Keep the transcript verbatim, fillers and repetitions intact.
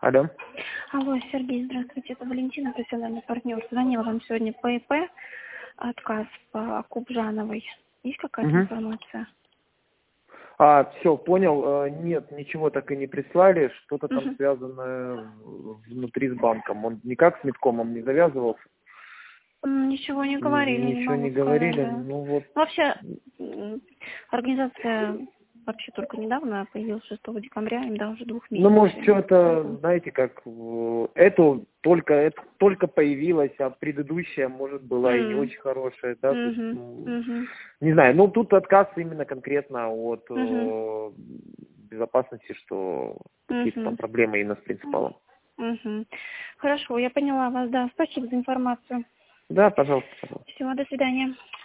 Алло. Алло, Сергей, здравствуйте, это Валентина, профессиональный партнер. Звонила вам сегодня по ИП, отказ по Кубжановой. Есть какая-то Угу. информация? А, все, понял. Нет, ничего так и не прислали. Что-то там Угу. связанное внутри с банком. Он никак с Медкомом не завязывался. Ничего не говорили, не Ничего могу не сказать, говорили. да. Ну вот. Вообще, м, организация вообще только недавно появилась, шестого декабря, им да, уже двух Ну, месяцев. может, что-то, Поэтому. знаете, как э, эту только, это только появилась, а предыдущая, может, была и не М. очень хорошая, да, то есть, Мгм. ну, Мгм. не знаю, ну, тут отказ именно конкретно от Мгм. э, безопасности, что какие-то там Мгм. проблемы именно с принципалом. Мгм. Хорошо, я поняла вас, да. Спасибо за информацию. Да, пожалуйста, пожалуйста. Всего, до свидания.